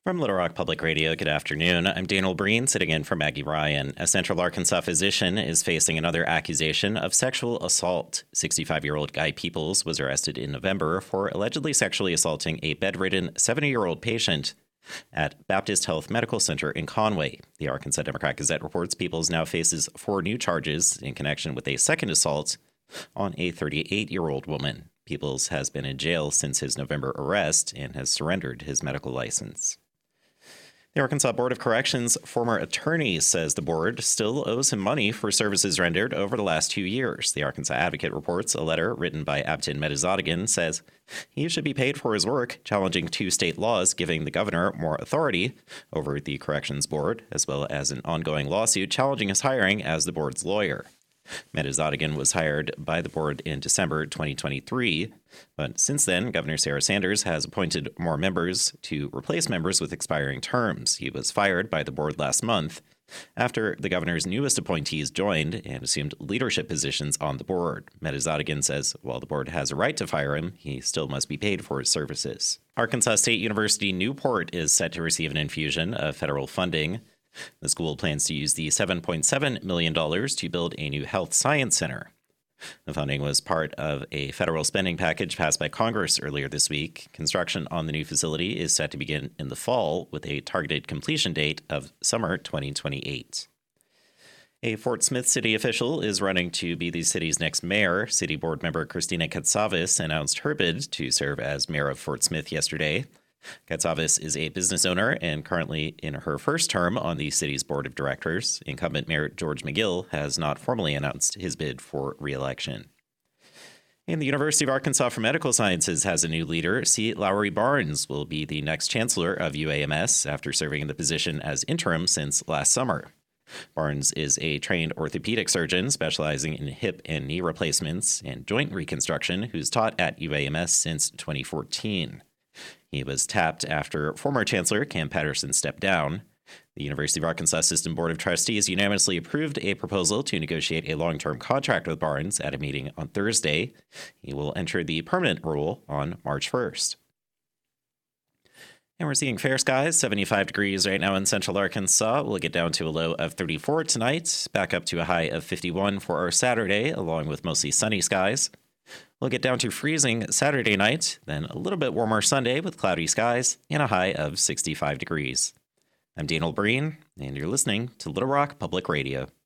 From Little Rock Public Radio, good afternoon. I'm Daniel Breen, sitting in for Maggie Ryan. A Central Arkansas physician is facing another accusation of sexual assault. 65-year-old Guy Peoples was arrested in November for allegedly sexually assaulting a bedridden 70-year-old patient at Baptist Health Medical Center in Conway. The Arkansas Democrat-Gazette reports Peoples now faces 4 new charges in connection with a second assault on a 38-year-old woman. Peoples has been in jail since his November arrest and has surrendered his medical license. The Arkansas Board of Corrections former attorney says the board still owes him money for services rendered over the last 2 years. The Arkansas Advocate reports a letter written by Abtin Medizadigan says he should be paid for his work, challenging 2 state laws giving the governor more authority over the Corrections Board, as well as an ongoing lawsuit challenging his hiring as the board's lawyer. Medizadigan was hired by the board in December 2023, but since then, Governor Sarah Sanders has appointed more members to replace members with expiring terms. He was fired by the board last month after the governor's newest appointees joined and assumed leadership positions on the board. Medizadigan says while the board has a right to fire him, he still must be paid for his services. Arkansas State University Newport is set to receive an infusion of federal funding. The school plans to use the $7.7 million to build a new health science center. The funding was part of a federal spending package passed by Congress earlier this week. Construction on the new facility is set to begin in the fall with a targeted completion date of summer 2028. A Fort Smith city official is running to be the city's next mayor. City board member Christina Katsavis announced her bid to serve as mayor of Fort Smith yesterday. Katsavis is a business owner and currently in her first term on the city's board of directors. Incumbent Mayor George McGill has not formally announced his bid for re-election. And the University of Arkansas for Medical Sciences has a new leader. C. Lowry Barnes will be the next chancellor of UAMS after serving in the position as interim since last summer. Barnes is a trained orthopedic surgeon specializing in hip and knee replacements and joint reconstruction who's taught at UAMS since 2014. He was tapped after former Chancellor Cam Patterson stepped down. The University of Arkansas System Board of Trustees unanimously approved a proposal to negotiate a long-term contract with Barnes at a meeting on Thursday. He will enter the permanent role on March 1st. And we're seeing fair skies, 75 degrees right now in central Arkansas. We'll get down to a low of 34 tonight, back up to a high of 51 for our Saturday, along with mostly sunny skies. We'll get down to freezing Saturday night, then a little bit warmer Sunday with cloudy skies and a high of 65 degrees. I'm Daniel Breen, and you're listening to Little Rock Public Radio.